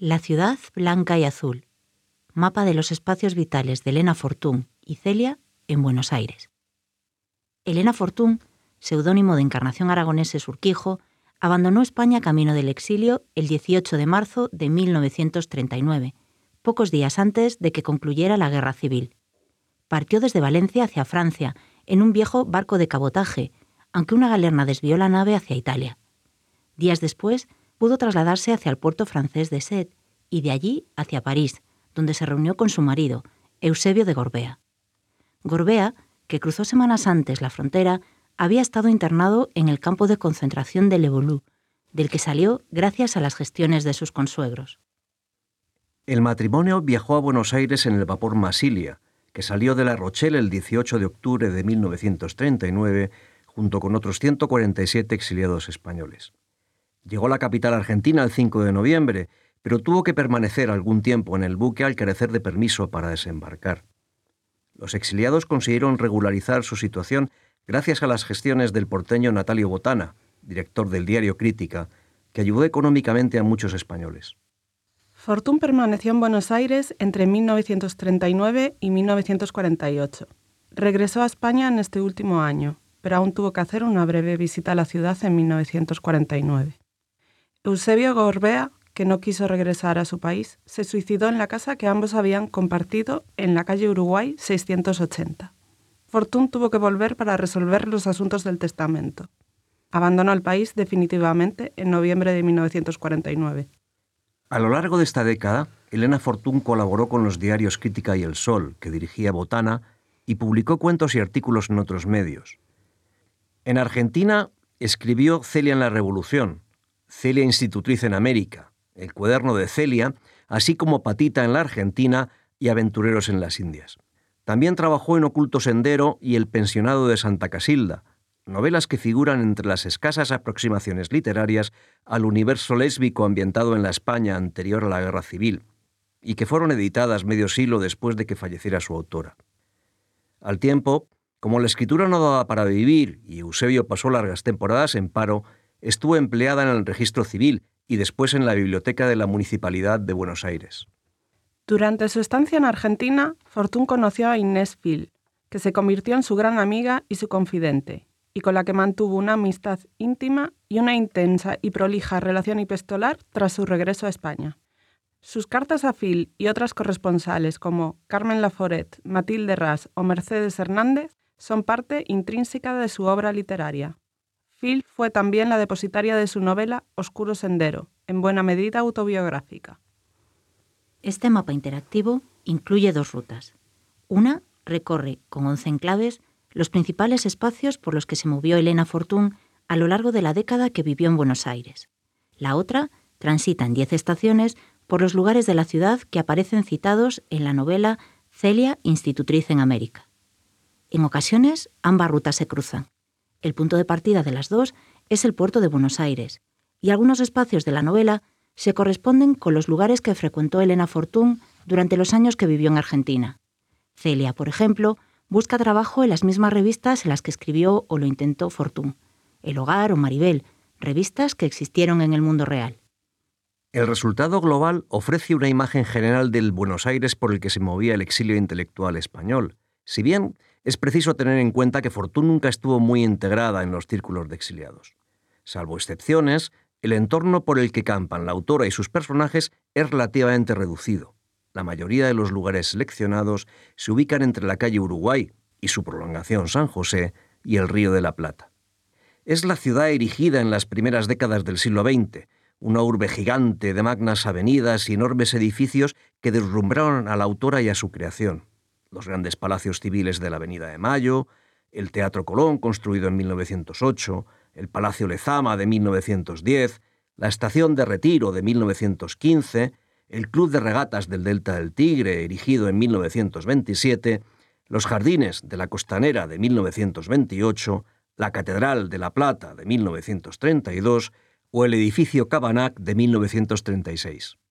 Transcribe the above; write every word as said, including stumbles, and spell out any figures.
La ciudad blanca y azul. Mapa de los espacios vitales de Elena Fortún y Celia en Buenos Aires. Elena Fortún, seudónimo de Encarnación Aragoneses Urquijo, abandonó España camino del exilio el dieciocho de marzo de mil novecientos treinta y nueve, pocos días antes de que concluyera la Guerra Civil. Partió desde Valencia hacia Francia, en un viejo barco de cabotaje, aunque una galerna desvió la nave hacia Italia. Días después, pudo trasladarse hacia el puerto francés de Sète y de allí hacia París, donde se reunió con su marido, Eusebio de Gorbea. Gorbea, que cruzó semanas antes la frontera, había estado internado en el campo de concentración de Le Boulou, del que salió gracias a las gestiones de sus consuegros. El matrimonio viajó a Buenos Aires en el vapor Masilia, que salió de La Rochelle el dieciocho de octubre de mil novecientos treinta y nueve, junto con otros ciento cuarenta y siete exiliados españoles. Llegó a la capital argentina el cinco de noviembre, pero tuvo que permanecer algún tiempo en el buque al carecer de permiso para desembarcar. Los exiliados consiguieron regularizar su situación gracias a las gestiones del porteño Natalio Botana, director del diario Crítica, que ayudó económicamente a muchos españoles. Fortún permaneció en Buenos Aires entre mil novecientos treinta y nueve y mil novecientos cuarenta y ocho. Regresó a España en este último año, pero aún tuvo que hacer una breve visita a la ciudad en mil novecientos cuarenta y nueve. Eusebio Gorbea, que no quiso regresar a su país, se suicidó en la casa que ambos habían compartido en la calle Uruguay seiscientos ochenta. Fortún tuvo que volver para resolver los asuntos del testamento. Abandonó el país definitivamente en noviembre de mil novecientos cuarenta y nueve. A lo largo de esta década, Elena Fortún colaboró con los diarios Crítica y El Sol, que dirigía Botana, y publicó cuentos y artículos en otros medios. En Argentina escribió Celia en la Revolución, Celia Institutriz en América, El cuaderno de Celia, así como Patita en la Argentina y Aventureros en las Indias. También trabajó en Oculto Sendero y El pensionado de Santa Casilda, novelas que figuran entre las escasas aproximaciones literarias al universo lésbico ambientado en la España anterior a la Guerra Civil, y que fueron editadas medio siglo después de que falleciera su autora. Al tiempo, como la escritura no daba para vivir y Eusebio pasó largas temporadas en paro, estuvo empleada en el registro civil y después en la biblioteca de la Municipalidad de Buenos Aires. Durante su estancia en Argentina, Fortún conoció a Inés Phil, que se convirtió en su gran amiga y su confidente, y con la que mantuvo una amistad íntima y una intensa y prolija relación epistolar tras su regreso a España. Sus cartas a Phil y otras corresponsales como Carmen Laforet, Matilde Ras o Mercedes Hernández son parte intrínseca de su obra literaria. Phil fue también la depositaria de su novela Oscuro Sendero, en buena medida autobiográfica. Este mapa interactivo incluye dos rutas. Una recorre, con once enclaves, los principales espacios por los que se movió Elena Fortún a lo largo de la década que vivió en Buenos Aires. La otra transita en diez estaciones por los lugares de la ciudad que aparecen citados en la novela Celia Institutriz en América. En ocasiones, ambas rutas se cruzan. El punto de partida de las dos es el puerto de Buenos Aires, y algunos espacios de la novela se corresponden con los lugares que frecuentó Elena Fortún durante los años que vivió en Argentina. Celia, por ejemplo, busca trabajo en las mismas revistas en las que escribió o lo intentó Fortún, El Hogar o Maribel, revistas que existieron en el mundo real. El resultado global ofrece una imagen general del Buenos Aires por el que se movía el exilio intelectual español, si bien es preciso tener en cuenta que Fortún nunca estuvo muy integrada en los círculos de exiliados. Salvo excepciones, el entorno por el que campan la autora y sus personajes es relativamente reducido. La mayoría de los lugares seleccionados se ubican entre la calle Uruguay y su prolongación San José y el Río de la Plata. Es la ciudad erigida en las primeras décadas del siglo veinte, una urbe gigante de magnas avenidas y enormes edificios que deslumbraron a la autora y a su creación. Los grandes palacios civiles de la Avenida de Mayo, el Teatro Colón, construido en mil novecientos ocho, el Palacio Lezama de mil novecientos diez, la Estación de Retiro de mil novecientos quince, el Club de Regatas del Delta del Tigre, erigido en mil novecientos veintisiete, los Jardines de la Costanera de mil novecientos veintiocho, la Catedral de La Plata de mil novecientos treinta y dos o el Edificio Cabanac de mil novecientos treinta y seis.